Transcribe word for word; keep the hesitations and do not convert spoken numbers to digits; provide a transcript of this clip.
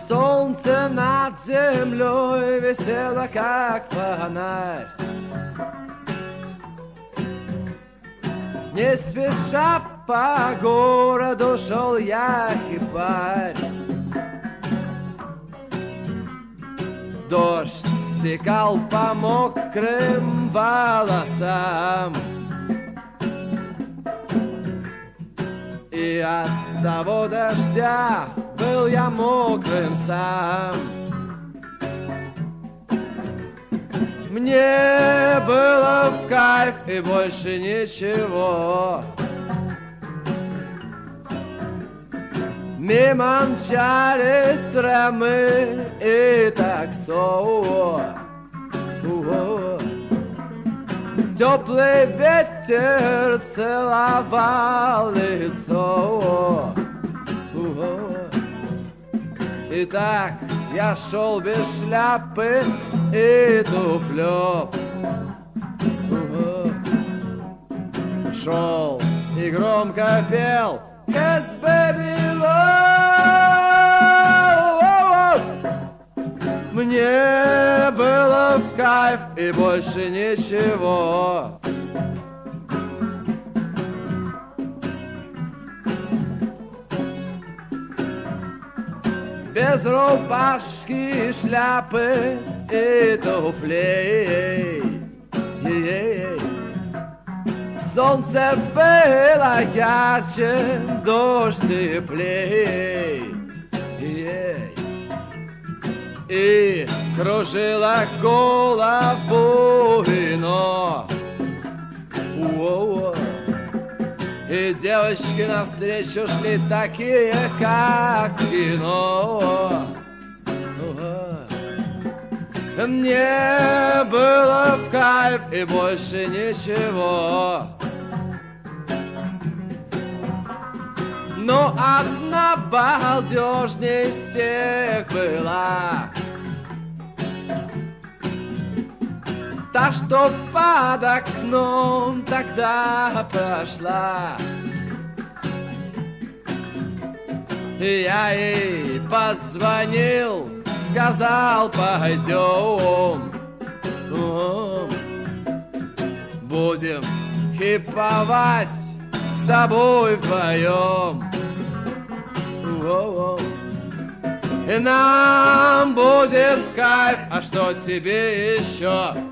солнце над землей висело, как фонарь. Не спеша по городу шел я хипарь. Дождь стекал по мокрым волосам, и от того дождя был я мокрым сам. Мне было в кайф и больше ничего. Мимо мчались трамы и таксо. Теплый ветер целовал лицо. И так я шел без шляпы и туфлев. Шел и громко пел Cats Baby Love. Мне было в кайф и больше ничего. Без рубашки, шляпы и туфлей. Солнце было ярче, дождь теплей. И кружило голову вино. И девочки навстречу шли такие, как в кино. Мне было в кайф и больше ничего. Но одна балдежней всех была та, что под окном тогда прошла. И я ей позвонил, сказал, пойдем, будем хиповать с тобой вдвоем. И нам будет в кайф, а что тебе еще?